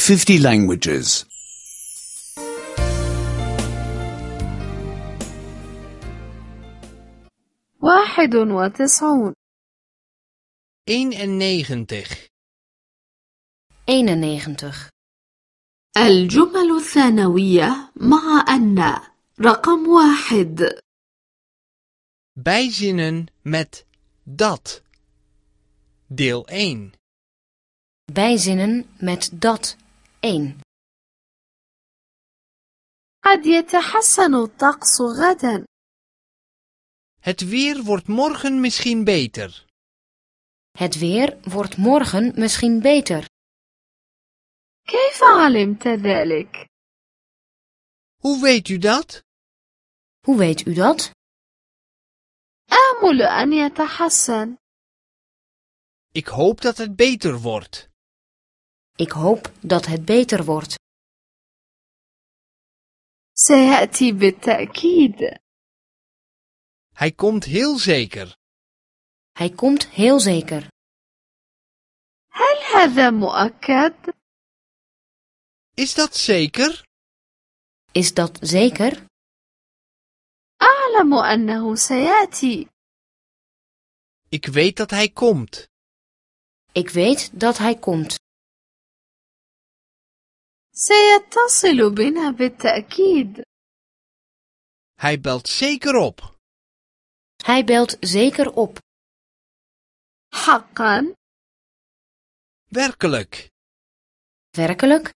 50 languages. 91 91 الجمل الثانوية مع أن رقم 1 Bijzinnen met dat. Deel 1. Bijzinnen met dat 1. قد يتحسن الطقس غدا. Het weer wordt morgen misschien beter. Het weer wordt morgen misschien beter. كيف علمت ذلك؟ Hoe weet u dat? Hoe weet u dat? آمل أن يتحسن. Ik hoop dat het beter wordt. Ik hoop dat het beter wordt. سيأتي بالتأكيد. Hij komt heel zeker. Hij komt heel zeker. هل هذا مؤكد؟ Is dat zeker? Is dat zeker? أعلم أنه سيأتي. Ik weet dat hij komt. Ik weet dat hij komt. سيتصل بنا بالتأكيد. Hij belt zeker op. Hij belt zeker op. حقا؟ Werkelijk. Werkelijk?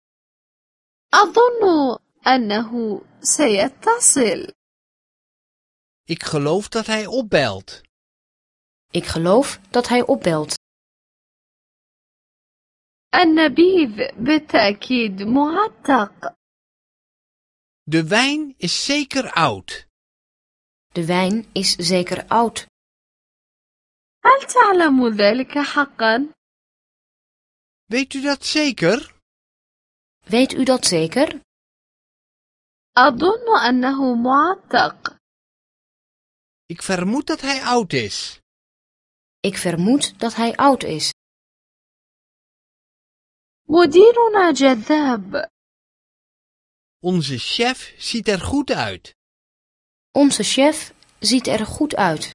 أظن أنه سيتصل. Ik geloof dat hij opbelt. Ik geloof dat hij opbelt. النبيذ بالتأكيد معتق. De wijn is zeker oud. De wijn is zeker oud. هل تعلم ذلك حقا؟ Weet u dat zeker? Weet u dat zeker? أظن أنه معتق. Ik vermoed dat hij oud is. Ik vermoed dat hij oud is. مديرنا جذاب. Onze chef ziet er goed uit. Onze chef ziet er goed uit.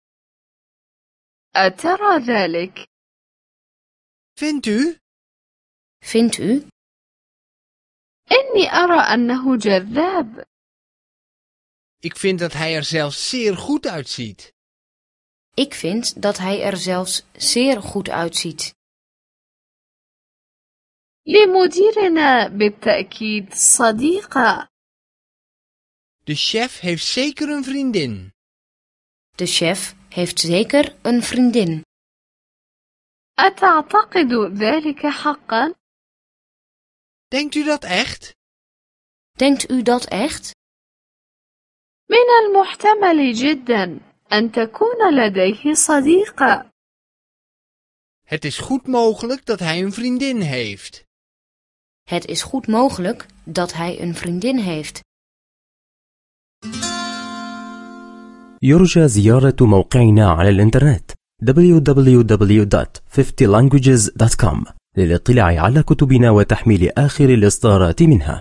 أترى ذلك؟ Vindt u? Vindt u? إني أرى أنه جذاب. Ik vind dat hij er zelfs zeer goed uitziet. Ik vind dat hij er zelfs zeer goed uitziet. لمديرنا بالتأكيد صديقة. De chef heeft zeker een vriendin. De chef heeft zeker een vriendin. أتعتقد ذلك حقا؟ Denkt u dat echt? Denkt u dat echt? من المحتمل جدا أن تكون لديه صديقة. Het is goed mogelijk dat hij een vriendin heeft. Het is goed mogelijk dat hij een vriendin heeft. يرجى زيارة موقعنا على الإنترنت www.50languages.com للاطلاع على كتبنا وتحميل آخر الإصدارات منها.